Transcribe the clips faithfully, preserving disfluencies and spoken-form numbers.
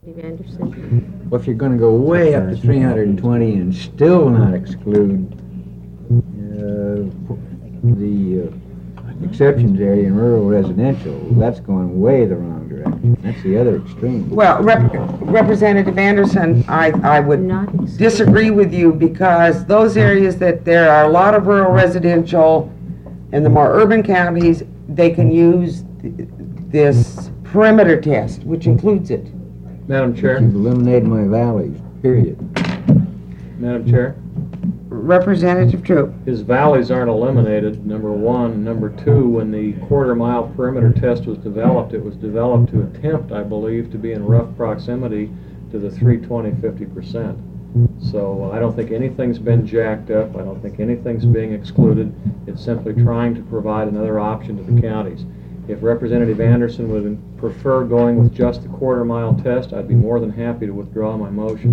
Representative Anderson. Well, if you're going to go way up to three hundred twenty and still not exclude uh, the uh, exceptions area in rural residential, that's going way the wrong direction. That's the other extreme. Well, Rep Representative Anderson, I, I would Not disagree with you, because those areas that there are a lot of rural residential in the more urban counties, they can use th this perimeter test, which includes it. Madam Chair. You've eliminated my valleys, period. Madam Chair. Representative Troop. His valleys aren't eliminated, number one. Number two, when the quarter mile perimeter test was developed, it was developed to attempt, I believe, to be in rough proximity to the three twenty fifty percent. So I don't think anything's been jacked up. I don't think anything's being excluded. It's simply trying to provide another option to the counties. If Representative Anderson would prefer going with just the quarter mile test, I'd be more than happy to withdraw my motion.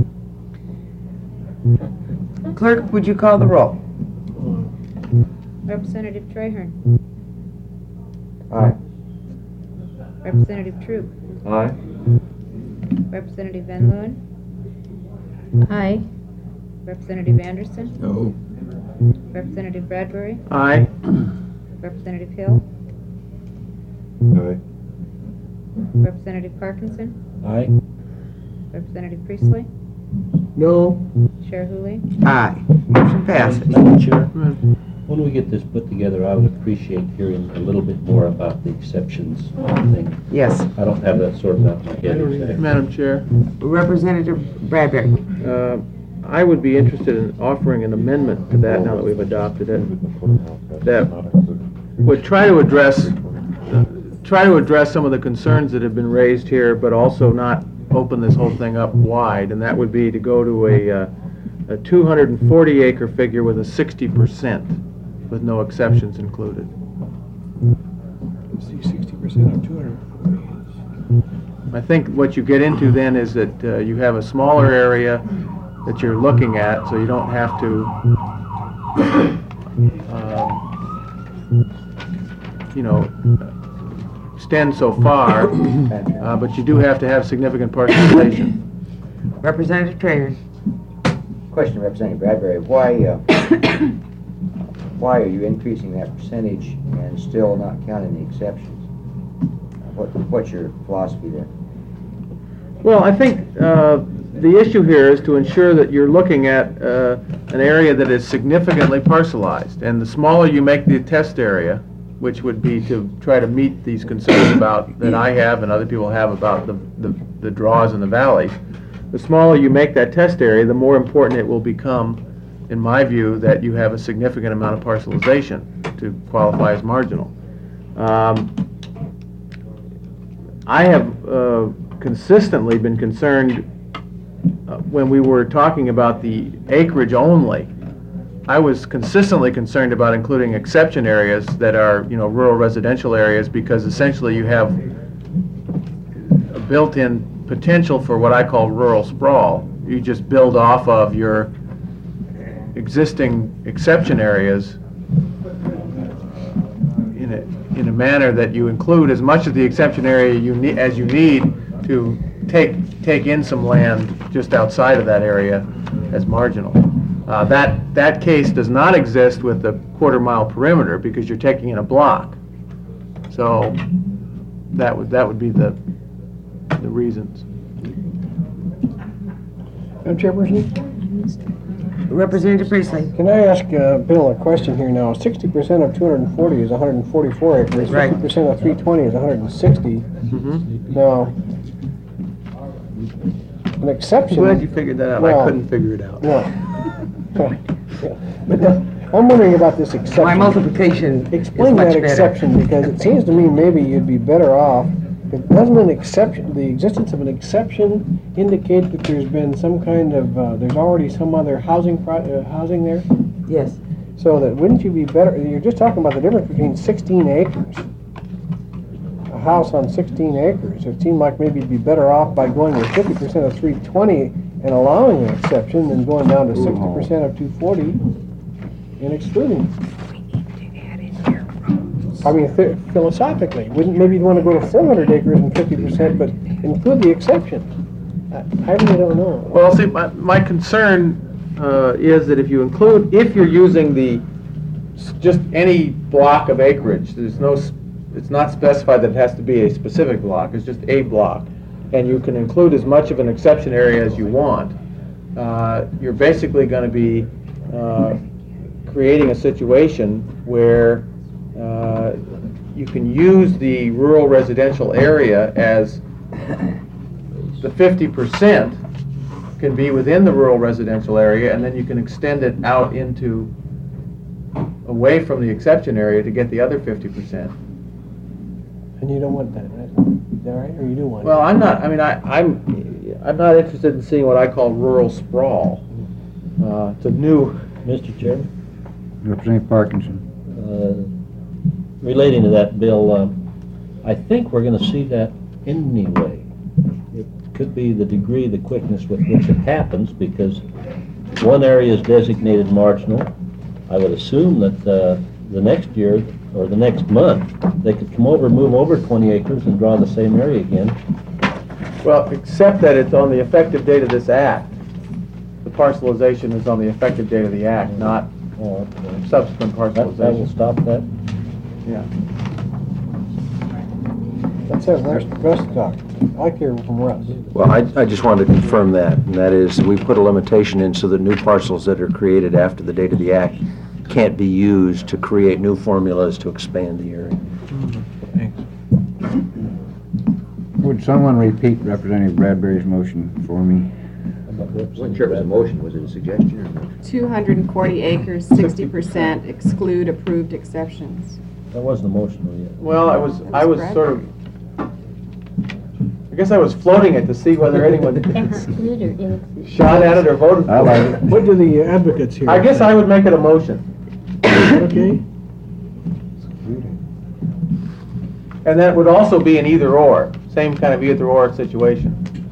Clerk, would you call the roll? Representative Trahern. Aye. Representative Troop. Aye. Representative Van Leeuwen. Aye. Representative Anderson. No. Representative Bradbury. Aye. Representative Hill. Aye. Representative Parkinson. Aye. Representative Priestley. No. Chair Hooley. Aye. Motion passes. Madam Chair, when we get this put together, I would appreciate hearing a little bit more about the exceptions thing. Yes. I don't have that sorted out in my head exactly. Madam Chair. Representative Bradbury. Uh, I would be interested in offering an amendment to that now that we've adopted it, that would try to address try to address some of the concerns that have been raised here, but also not open this whole thing up wide, and that would be to go to a, uh, a two hundred forty acre figure with a sixty percent with no exceptions included. sixty percent of two hundred forty. I think what you get into then is that uh, you have a smaller area that you're looking at, so you don't have to um, you know, extend so far, uh, but you do have to have significant participation. Representative Trahern. Question, Representative Bradbury. Why, uh, why are you increasing that percentage and still not counting the exceptions? What, what's your philosophy there? Well, I think uh, the issue here is to ensure that you're looking at uh, an area that is significantly parcelized, and the smaller you make the test area, which would be to try to meet these concerns about that I have and other people have about the, the, the draws in the valley, the smaller you make that test area, the more important it will become, in my view, that you have a significant amount of parcelization to qualify as marginal. Um, I have uh, consistently been concerned uh, when we were talking about the acreage only. I was consistently concerned about including exception areas that are, you know, rural residential areas, because essentially you have a built-in potential for what I call rural sprawl. You just build off of your existing exception areas in a, in a manner that you include as much of the exception area you need as you need to take take in some land just outside of that area as marginal. Uh, that that case does not exist with the quarter mile perimeter, because you're taking in a block. So that would that would be the the reasons. Madam Chairperson, Representative Priestley. can I ask uh, Bill a question here now? sixty percent of two hundred forty is one hundred forty-four acres. Right. fifty percent of three twenty is one hundred sixty. Mm-hmm. Now, an exception. Glad you figured that out. Well, I couldn't figure it out. No. But uh, I'm wondering about this exception. My multiplication is Explain much that better. exception, because it seems to me maybe you'd be better off. It doesn't an exception, the existence of an exception indicate that there's been some kind of, uh, there's already some other housing pro uh, housing there? Yes. So that wouldn't you be better, you're just talking about the difference between sixteen acres. A house on sixteen acres. It seemed like maybe you'd be better off by going with fifty percent of three twenty and allowing an exception than going down to sixty percent of two forty and excluding. I mean, th philosophically, wouldn't maybe you'd want to go to four hundred acres and fifty percent, but include the exception? I I really don't know. Well, see, my, my concern uh, is that if you include, if you're using the, s- just any block of acreage, there's no, s- it's not specified that it has to be a specific block, it's just a block, and you can include as much of an exception area as you want, uh, you're basically going to be uh, creating a situation where uh, you can use the rural residential area as the fifty percent can be within the rural residential area, and then you can extend it out into, away from the exception area to get the other fifty percent. And you don't want that, right? Is that right, or you do want it? Well, I'm not, I mean, I, I'm, I'm not interested in seeing what I call rural sprawl. Uh, it's a new, Mister Chairman, Representative Parkinson. uh, relating to that, Bill, um, I think we're going to see that anyway. It could be the degree, the quickness with which it happens, because one area is designated marginal. I would assume that uh, the next year, or the next month, they could come over, move over twenty acres and draw the same area again. well, except that it's on the effective date of this act. The parcelization is on the effective date of the act, not Oh, okay. subsequent That, that will parcelization. stop that? Yeah. Let's have Russ, Russ talk. I like to hear from Russ. Well, I, I just wanted to confirm that, and that is, we put a limitation in so that new parcels that are created after the date of the act can't be used to create new formulas to expand the area. Would someone repeat Representative Bradbury's motion for me? I wasn't sure if it was a motion, was it a suggestion or not? two hundred forty acres, sixty percent exclude approved exceptions. That wasn't emotional yet. Well, I was, I was That's sort of, I guess I was floating it to see whether anyone Exclude or include? shot at it or voted I for like it. it. What do the advocates here? I guess I would make it a motion. Okay. And that would also be an either or, same kind of either or situation.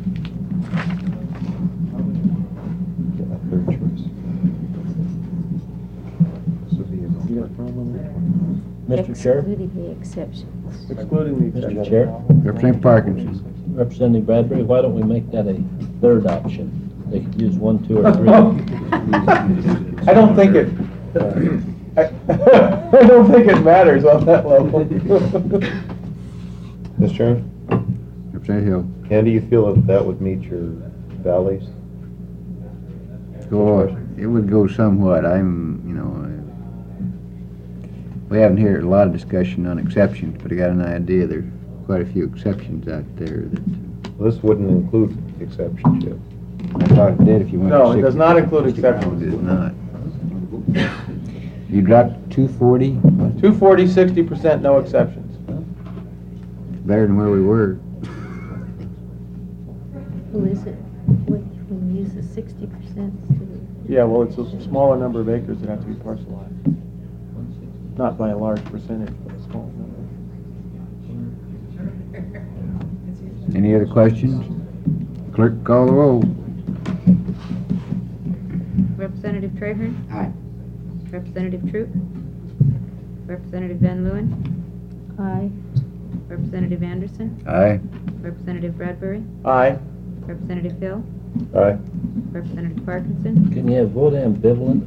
Mister Chair? Excluding the exceptions. Excluding the Mister exception. Chair? Representative Parkinson. Representative Bradbury, why don't we make that a third option? They could use one, two, or three. I don't think it, I I don't think it matters on that level. Mister Chairman, Representative Hill. and do you feel that that would meet your valleys? Go, it would go somewhat. I'm, you know, uh, we haven't heard a lot of discussion on exceptions, but I got an idea there's quite a few exceptions out there that, This wouldn't include exceptions yet. I thought it did if you went to No, it does sixty. not include No, it exceptions. does not. You dropped two forty, two forty, sixty percent, no exceptions. better than where we were. Who is it? What, when you use the sixty percent instead of? Yeah, well, it's a smaller number of acres that have to be parcelized. Not by a large percentage, but a small number. Any other questions? Clerk, call the roll. Representative Trahern? Aye. Representative Troop? Representative Van Leeuwen? Aye. Representative Anderson? Aye. Representative Bradbury? Aye. Representative Hill? Aye. Representative Parkinson? Can you vote ambivalent?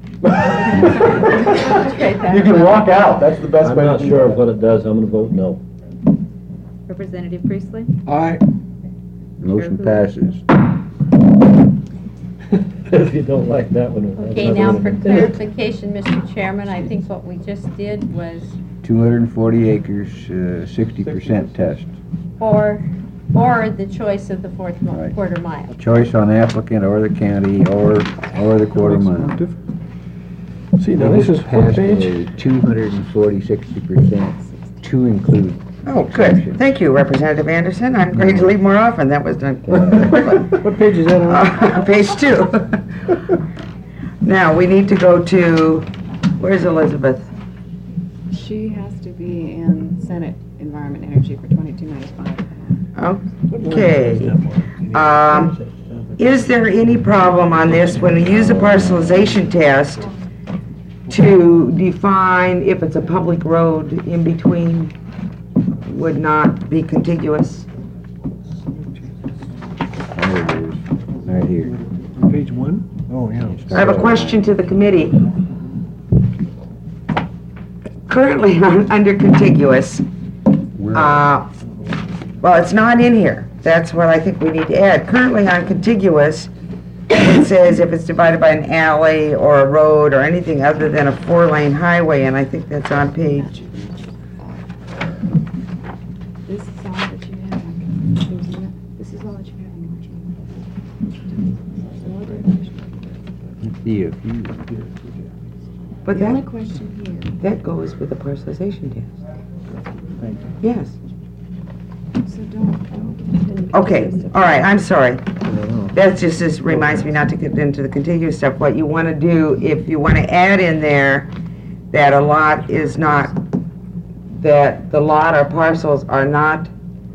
You can walk out, that's the best I'm way to not do sure of that. what it does, I'm gonna vote no. Representative Priestley? Aye. Motion passes. If you don't like that one. we'll have Okay, another now one. for clarification, Mister Chairman, I think what we just did was two hundred forty acres, uh, sixty percent test. for, or the choice of the fourth mo- Right. quarter mile. Choice on applicant or the county or, or the quarter mile. See, now this is what Passed page? a two hundred forty, sixty percent to include. Oh, good. Thank you, Representative Anderson. I'm going to leave more often. That was done quickly. What page is that on? Uh, Page two. Now, we need to go to, where's Elizabeth? She has to be in Senate Environment Energy for twenty-two ninety-five. Okay. Um, Is there any problem on this when we use a parcelization test to define if it's a public road in between would not be contiguous? There it is. right here. On page one? Oh, yeah. I have a question to the committee. Currently, on- under contiguous, uh, well, it's not in here. That's what I think we need to add. Currently on contiguous, it says if it's divided by an alley or a road or anything other than a four-lane highway, and I think that's on page, This is all that you have. There's no- This is all that you have in your See a few. but The only that, question here, that goes with the parcelization test. Yes. so don't, don't. Okay, all right, I'm sorry. That just, just reminds me not to get into the contiguous stuff. What you want to do, if you want to add in there that a lot is not, that the lot or parcels are not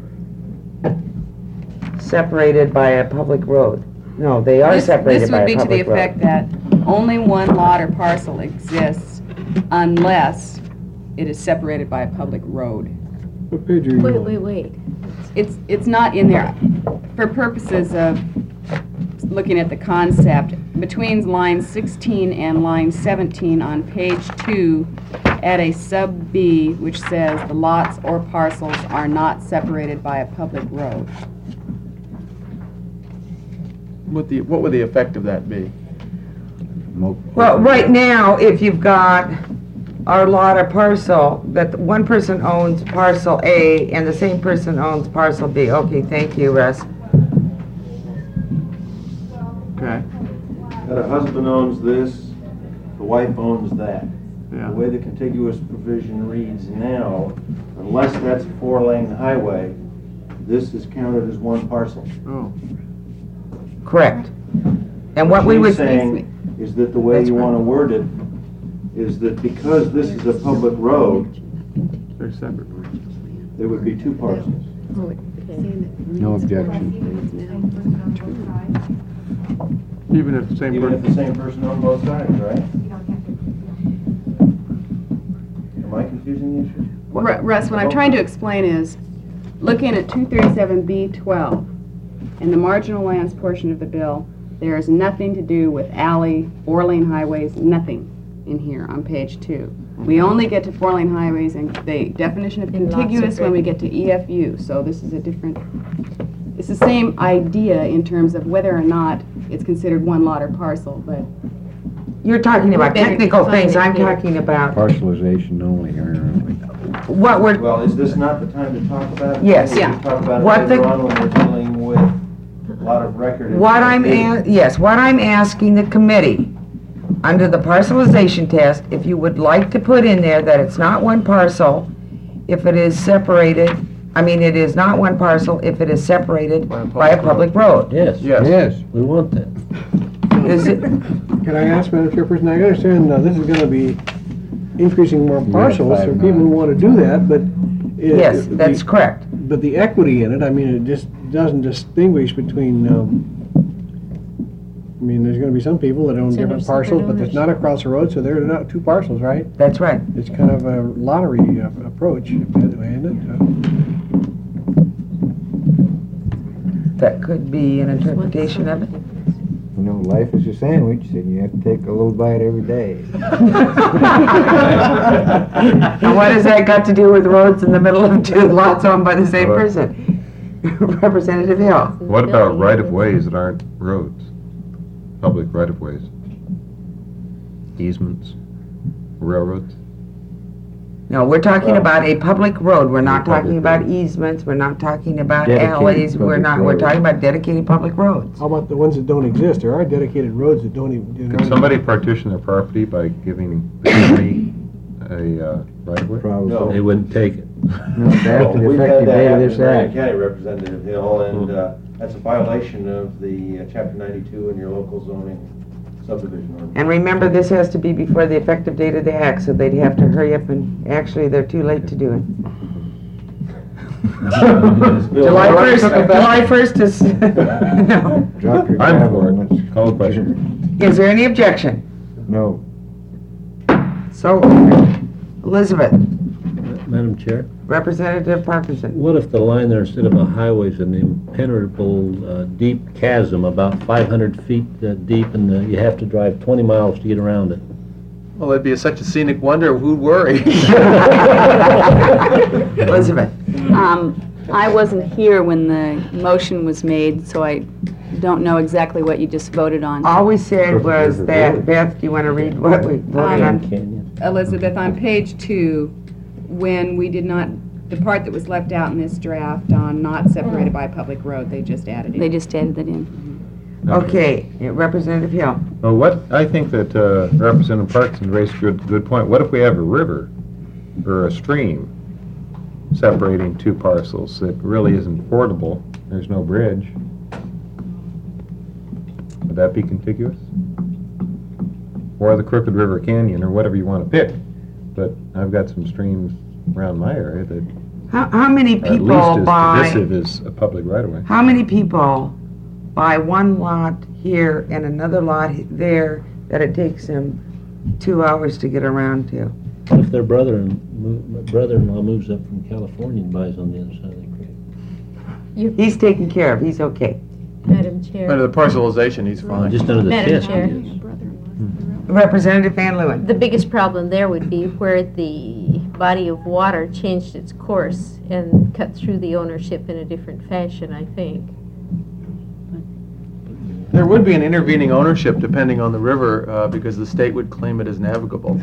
separated by a public road. No, they are This- separated by a This would be to the public road. effect that only one lot or parcel exists unless it is separated by a public road. What page are you Wait, on? wait, wait. It's, it's not in there. For purposes of looking at the concept, between line sixteen and line seventeen on page two, add a sub B which says the lots or parcels are not separated by a public road. What the, what would the effect of that be? Well, right now, if you've got our lot or parcel, that one person owns parcel A and the same person owns parcel B. Okay, thank you, Russ. Okay, That a husband owns this, the wife owns that. yeah. The way the contiguous provision reads now, unless that's a four-lane highway, this is counted as one parcel. Oh, Correct. And what we would, she's saying is that the way That's you right. want to word it is that because this is a public road, they're separate. there would be two parcels. No objection. Even if the same Even if person, the same person on both sides, right? Am I confusing the issue? Ru- Russ, what I'm trying to explain is, looking at two thirty-seven B twelve, in the marginal lands portion of the bill, there is nothing to do with alley, four-lane highways, nothing in here on page two. We only get to four-lane highways and the definition of In lots of contiguous when we grid. get to E F U, so this is a different, it's the same idea in terms of whether or not it's considered one lot or parcel, but you're talking about better technical define things, it I'm here. talking about Parcelization only, aren't we? what we're, Well, is this not the time to talk about it? Yes. We Yeah. can talk about What it the- later on when we're dealing with a lot of record. what I'm, information. a- yes, what I'm asking the committee, under the parcelization test, if you would like to put in there that it's not one parcel, if it is separated, I mean, it is not one parcel if it is separated By a by a public public road. Yes. yes. Yes. We want that. Is it, Can I ask, Madam Chairperson, I understand uh, this is gonna be increasing more parcels for five people who wanna do that, but. it- yes, the- that's correct. But the equity in it, I mean, it just doesn't distinguish between, um, I mean, there's gonna be some people that own So different there's separate parcels, but it's owners. not across the road, so they're not two parcels, right? That's right. It's kind of a lottery uh, approach, isn't it? Uh, That could be an interpretation of it. You know, life is a sandwich, and you have to take a little bite every day. And what has that got to do with roads in the middle of two lots owned by the same Well- person? Representative Hill. What about right-of-ways that aren't roads? Public right-of-ways? Easements? Railroads? No, we're talking Well- about a public road. We're not A public talking about road. easements, we're not talking about Dedicated alleys, we're public not, we're road. talking about dedicated public roads. How about the ones that don't exist? There are dedicated roads that don't even. Could somebody partition their property by giving the county a uh, right-of-way? Probably. They wouldn't take it. No, it's after the We've had effective that date of happen this in Marion act. County, Representative Hill, and uh, that's a violation of the uh, chapter ninety-two in your local zoning subdivision ordinance. And remember, this has to be before the effective date of the act, so they'd have to hurry up and, actually, they're too late to do it. July first, July first is, no. Drop your I'm gavel for and it. let's. Call the question. Is there any objection? No. So, Elizabeth, Madam Chair, Representative Parkinson. What if the line there, instead of a highway, is an impenetrable, uh, deep chasm about five hundred feet uh, deep, and uh, you have to drive twenty miles to get around it? Well, it'd be such a scenic wonder, who'd worry? Elizabeth. Um, I wasn't here when the motion was made, so I don't know exactly what you just voted on. All we said was that, Beth, do you want to read what we voted Um, on? Canyon. Elizabeth, on page two, when we did not, the part that was left out in this draft on not separated by a public road, they just added it. They just added that in. Okay, yeah, Representative Hill. Well, what, I think that uh, Representative Parkinson raised a good, good point. What if we have a river or a stream separating two parcels that really isn't fordable? There's no bridge. Would that be contiguous? Or the Crooked River Canyon, or whatever you want to pick. But I've got some streams around my area that How, how many are at people least as buy, divisive as a public right-of-way. how many people buy one lot here and another lot there that it takes them two hours to get around to? What if their brother and mo- brother-in-law moves up from California and buys on the other side of the creek? He's taken care of, he's okay. Madam Chair. Under the parcelization, he's fine. Just under the Madam test, Chair. yes. Representative Van Leeuwen. The biggest problem there would be where the body of water changed its course and cut through the ownership in a different fashion, I think. There would be an intervening ownership depending on the river, uh, because the state would claim it as navigable.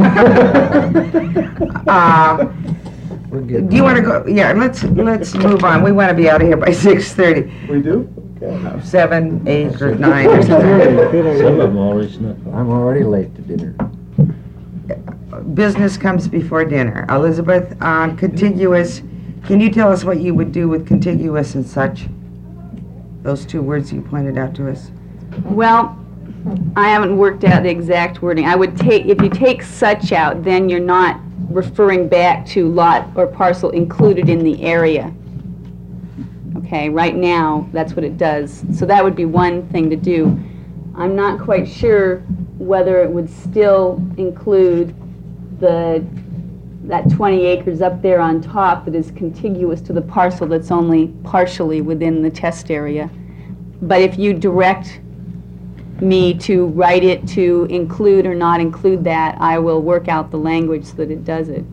Um, We're getting Do you want to go, yeah, let's, let's move on. We want to be out of here by six thirty. We do? Seven, eight, or nine, or something. Some of them already snuck off. I'm already late to dinner. Business comes before dinner. Elizabeth, on contiguous, can you tell us what you would do with contiguous and such? Those two words you pointed out to us. Well, I haven't worked out the exact wording. I would take, if you take such out, then you're not referring back to lot or parcel included in the area. Okay, right now, that's what it does. So that would be one thing to do. I'm not quite sure whether it would still include the, that twenty acres up there on top that is contiguous to the parcel that's only partially within the test area. But if you direct me to write it to include or not include that, I will work out the language so that it does it.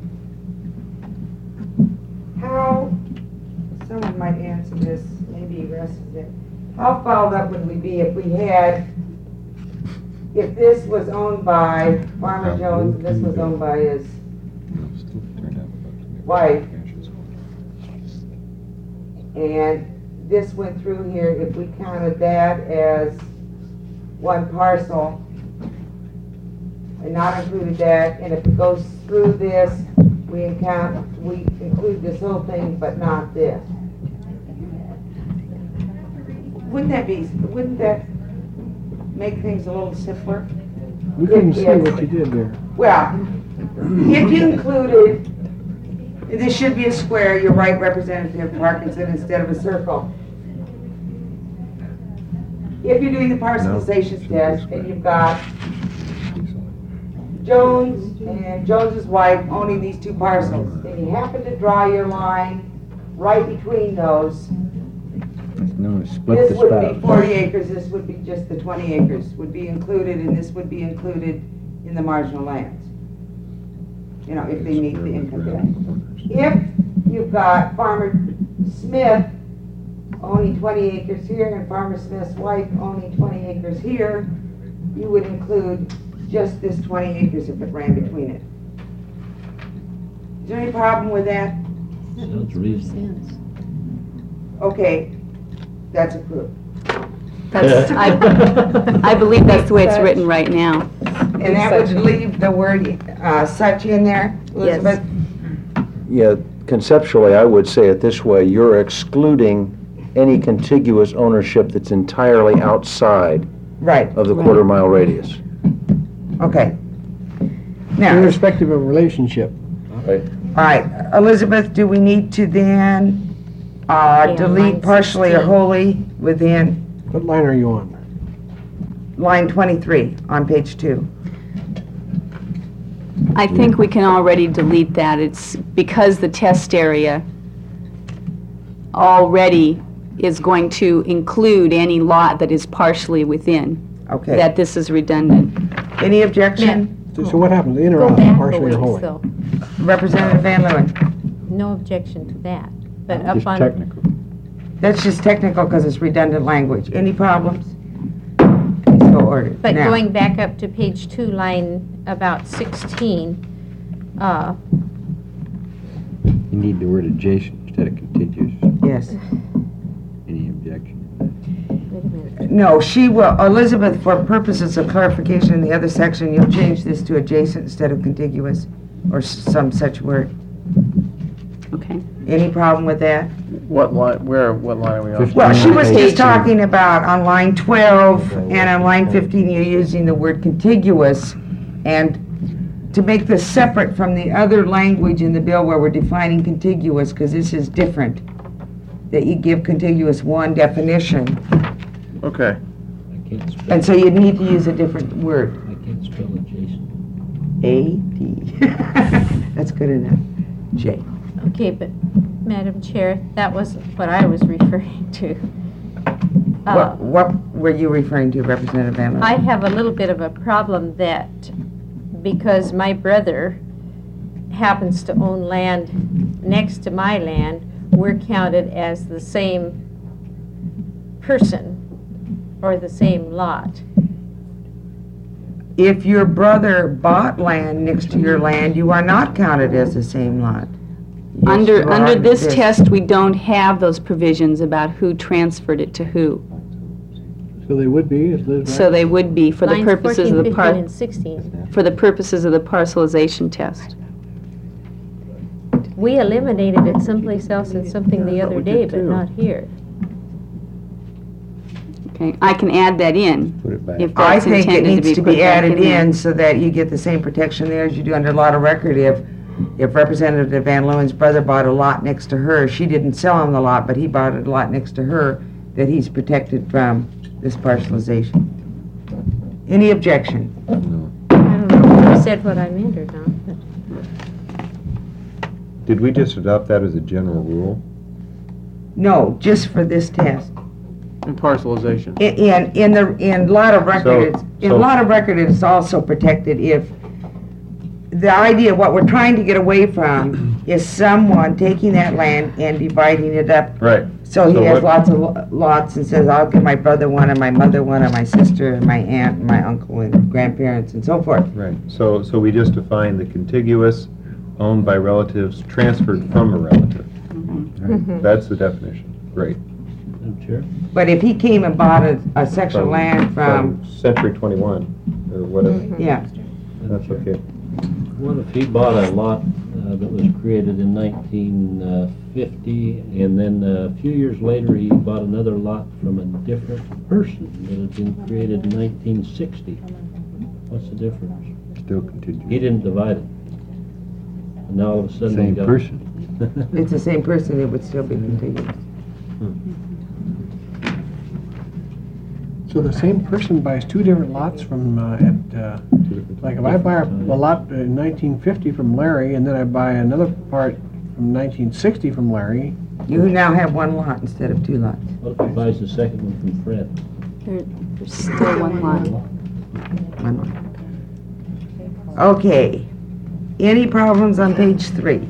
How, someone might answer this, maybe Russ is it. How fouled up would we be if we had, if this was owned by Farmer Jones and this was owned by his wife, and this went through here, if we counted that as one parcel and not included that, and if it goes through this, we account, we include this whole thing, but not this. Wouldn't that be, wouldn't that make things a little simpler? We couldn't If- see if- what you did there. Well, if you included, this should be a square, you're right, Representative Parkinson, instead of a circle. If you're doing the parcelization test and you've got Jones and Jones's wife owning these two parcels, and you happen to draw your line right between those, It's known as split this the would be spout. forty acres, this would be just the twenty acres would be included, and this would be included in the marginal lands. You know, if they meet the income test. If you've got Farmer Smith owning twenty acres here and Farmer Smith's wife owning twenty acres here, you would include just this twenty acres if it ran between it. Is there any problem with that? Sounds reasonable. Okay, that's approved. That's, I, I believe that's the way it's written right now. And that would leave the word uh, such in there, Elizabeth? Yeah, conceptually, I would say it this way, you're excluding any contiguous ownership that's entirely outside Right, of the quarter mile radius. okay. Now, Irrespective of relationship. Right. all right, Elizabeth, do we need to then uh, Yeah, delete line partially or sixteen. wholly within What line are you on? line twenty-three on page two? I think we can already delete that. It's because the test area already is going to include any lot that is partially within, Okay. that this is redundant. Any objection? So so what happens, in or Go out, back a partially or ways, wholly? though. Representative Van Leeuwen? No objection to that, but up Just on. technical. That's just technical because it's redundant language. Any problems? Please so ordered. But Now, going back up to page two, line about sixteen, uh, You need the word adjacent instead of contiguous. Yes. Any objection? wait a minute. No, she will, Elizabeth, for purposes of clarification in the other section, you'll change this to adjacent instead of contiguous, or s- some such word. Okay. Any problem with that? What line, where, what line are we on? Well, she was Page just two. talking about on line twelve and on line fifteen, you're using the word contiguous. And to make this separate from the other language in the bill where we're defining contiguous, because this is different, that you give contiguous one definition. Okay. I can't spell, And so you'd need to use a different word. I can't spell adjacent. A D. That's good enough. J. Okay, but Madam Chair, that wasn't what I was referring to. Uh, What, what were you referring to, Representative Van Leeuwen? I have a little bit of a problem that, because my brother happens to own land next to my land, we're counted as the same person or the same lot. If your brother bought land next to your land, you are not counted as the same lot. Yes, you Under, are under this this. test, we don't have those provisions about who transferred it to who. So they would be, is Liz right? So they would be for the Lines purposes of fourteen, the fifteen, par, and sixteen. for the purposes of the parcelization test. We eliminated it someplace else in something the Yeah, I thought other we day, did but too. not here. Okay, I can add that in Put it back. if I that's think it intended to needs be to put be back added in there. in so that you get the same protection there as you do under lot of record. If, if Representative Van Leeuwen's brother bought a lot next to her, she didn't sell him the lot, but he bought a lot next to her, that he's protected from this parcelization. Any objection? No. I don't know if you said what I meant or not, but. Did we just adopt that as a general rule? No, just for this test. And parcelization. In, in, in the, in lot of record, So- it's, in so- lot of record, it's also protected if, the idea, what we're trying to get away from is someone taking that land and dividing it up. Right. So he So has what- lots of lo- lots and says, I'll give my brother one, and my mother one, and my sister, and my aunt, and my uncle, and grandparents, and so forth. Right, so, so we just define the contiguous, owned by relatives, transferred from a relative. Mhm. That's the definition. Great. Madam Chair? But if he came and bought a, a section of From- land from, Century twenty-one, or whatever, yeah, that's okay. What if he bought a lot uh, that was created in nineteen fifty, and then uh, a few years later, he bought another lot from a different person that had been created in nineteen sixty? What's the difference? Still He contiguous. didn't divide it. And now all of a sudden he Same got... person. it's the same person, it would still be contiguous. So the same person buys two different lots from, uh, at, uh, like if I buy a a lot in nineteen fifty from Larry, and then I buy another part from nineteen sixty from Larry, You now have one lot instead of two lots. What if he buys the second one from Fred? There- There's still one lot. One lot. Okay. Any problems on page three?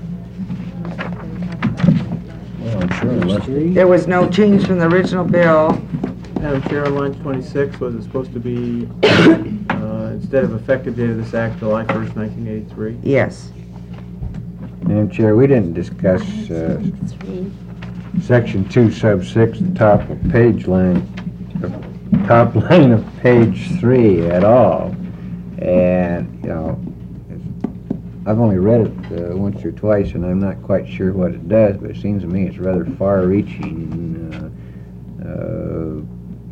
Well, I'm sure unless... There was no change from the original bill. Madam Chair, on line twenty-six, was it supposed to be, uh, instead of effective date of this act, July first, nineteen eighty-three? Yes. Madam Chair, we didn't discuss uh, Three. section two sub six, the top of page line, the top line of page three at all. And, you know, I've only read it uh, once or twice, and I'm not quite sure what it does, but it seems to me it's rather far-reaching uh, uh,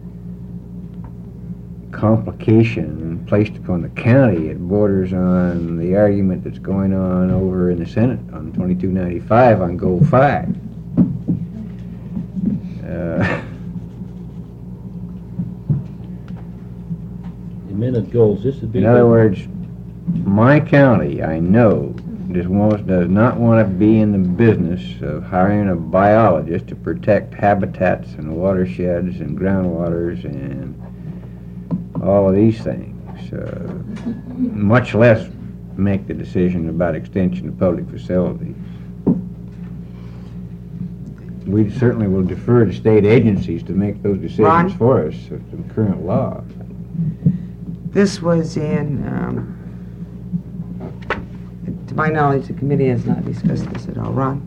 complication placed upon the county. It borders on the argument that's going on over in the Senate on twenty-two ninety-five on Goal five. Uh, The minute goals, this would be... In other words, my county, I know, just wants, does not want to be in the business of hiring a biologist to protect habitats and watersheds and groundwaters and all of these things, uh, much less make the decision about extension of public facilities. We certainly will defer to state agencies to make those decisions Ron? for us, of the current law. This was in, um, to my knowledge, the committee has not discussed this at all. Ron?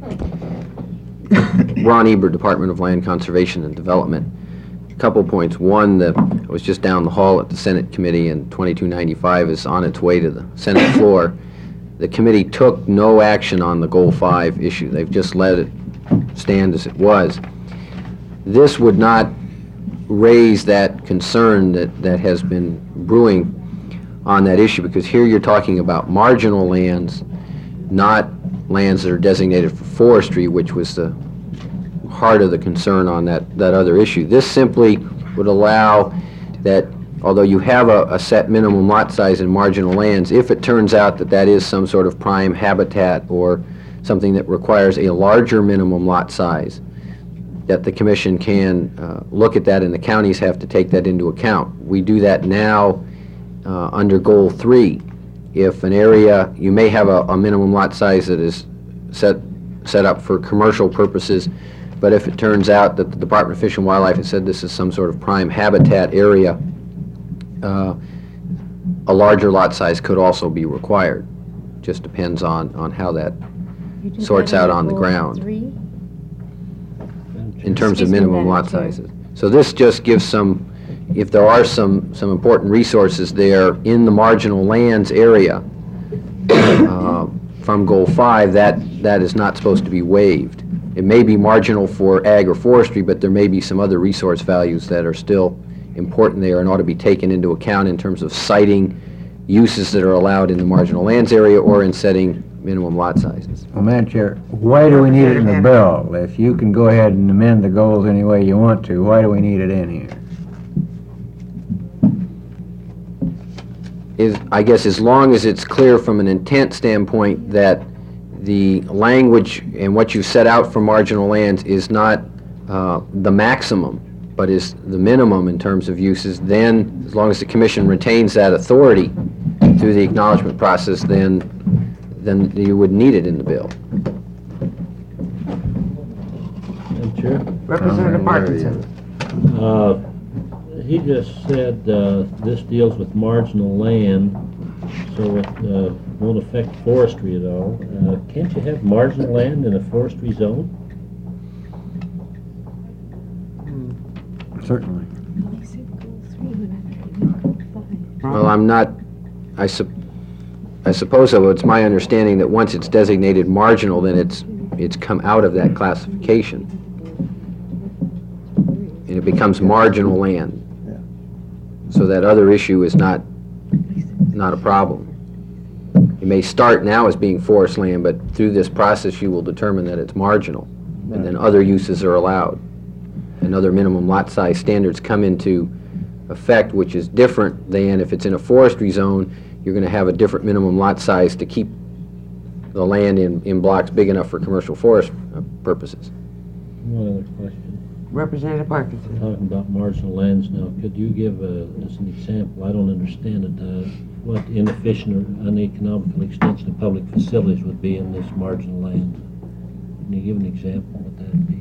Ron Eber, Department of Land Conservation and Development. A couple points. One, the, I was just down the hall at the Senate committee, and twenty-two ninety-five is on its way to the Senate floor. The committee took no action on the Goal five issue. They've just let it stand as it was. This would not raise that concern that, that has been brewing on that issue, because here you're talking about marginal lands, not lands that are designated for forestry, which was the heart of the concern on that, that other issue. This simply would allow that, although you have a, a set minimum lot size in marginal lands, if it turns out that that is some sort of prime habitat or something that requires a larger minimum lot size, that the commission can uh, look at that, and the counties have to take that into account. We do that now uh, under Goal three. If an area, you may have a, a minimum lot size that is set, set up for commercial purposes, but if it turns out that the Department of Fish and Wildlife has said this is some sort of prime habitat area, uh, a larger lot size could also be required. Just depends on, on how that sorts out on the ground in terms of minimum lot sizes. So this just gives some, if there are some, some important resources there in the marginal lands area uh, from Goal five, that, that is not supposed to be waived. It may be marginal for ag or forestry, but there may be some other resource values that are still important there and ought to be taken into account in terms of citing uses that are allowed in the marginal lands area or in setting minimum lot sizes. Well, Madam Chair, why do we need it in the bill? If you can go ahead and amend the goals any way you want to, why do we need it in here? Is, I guess as long as it's clear from an intent standpoint that the language and what you set out for marginal lands is not uh, the maximum, but is the minimum in terms of uses, then as long as the commission retains that authority through the acknowledgement process, then then you would need it in the bill. Madam Chair? Representative Parkinson. Uh, He just said uh, this deals with marginal land, so it uh, won't affect forestry at all. Uh, Can't you have marginal land in a forestry zone? Certainly. Well, I'm not, I sup, I suppose so. It's my understanding that once it's designated marginal, then it's, it's come out of that classification. And it becomes marginal land. So that other issue is not, not a problem. It may start now as being forest land, but through this process you will determine that it's marginal. And then other uses are allowed. And other minimum lot size standards come into effect, which is different than if it's in a forestry zone, you're going to have a different minimum lot size to keep the land in, in blocks big enough for commercial forest uh, purposes. One other question. Representative Parkinson. Talking about marginal lands now, could you give a, as an example, I don't understand it, uh, what inefficient or uneconomical extension of public facilities would be in this marginal land? Can you give an example of what that would be?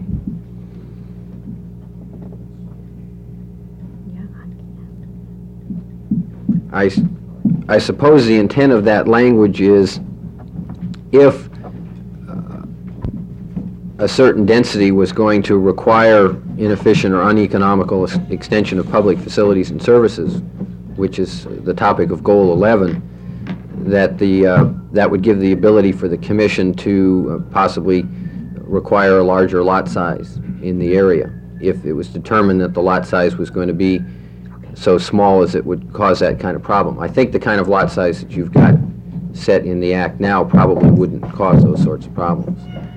I, s- I suppose the intent of that language is if uh, a certain density was going to require inefficient or uneconomical ex- extension of public facilities and services, which is the topic of Goal eleven, that the, uh, that would give the ability for the commission to uh, possibly require a larger lot size in the area if it was determined that the lot size was going to be so small as it would cause that kind of problem. I think the kind of lot size that you've got set in the Act now probably wouldn't cause those sorts of problems.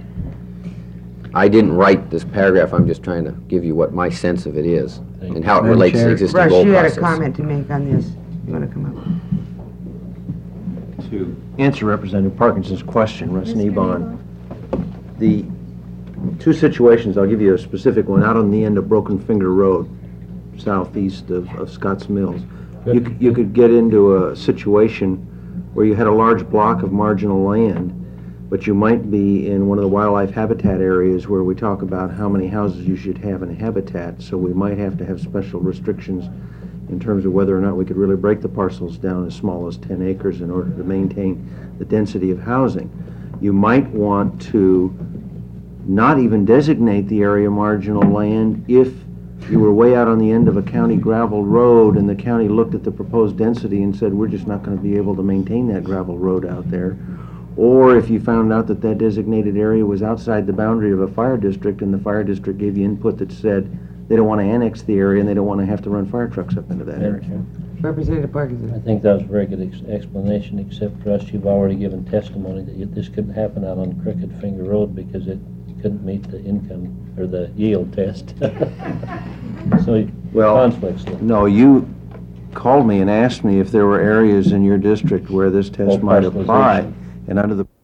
I didn't write this paragraph, I'm just trying to give you what my sense of it is and how it Madam relates to Chair. the existing Rush, goal you had a process. comment to make on this. You want to come to answer Representative Parkinson's question, Russ Nebon. The two situations, I'll give you a specific one, out on the end of Broken Finger Road, southeast of, of Scotts Mills. You, c- you could get into a situation where you had a large block of marginal land, but you might be in one of the wildlife habitat areas where we talk about how many houses you should have in a habitat, so we might have to have special restrictions in terms of whether or not we could really break the parcels down as small as ten acres in order to maintain the density of housing. You might want to not even designate the area marginal land if you were way out on the end of a county gravel road and the county looked at the proposed density and said, we're just not going to be able to maintain that gravel road out there. Or if you found out that that designated area was outside the boundary of a fire district and the fire district gave you input that said they don't want to annex the area and they don't want to have to run fire trucks up into that area. Representative Parkinson. I think that was a very good ex- explanation, except for us, you've already given testimony that you- this couldn't happen out on Crooked Finger Road because it couldn't meet the income, or the yield test. So, Well, conflicts there. No, you called me and asked me if there were areas in your district where this test Oh, might apply. parcelization. And under the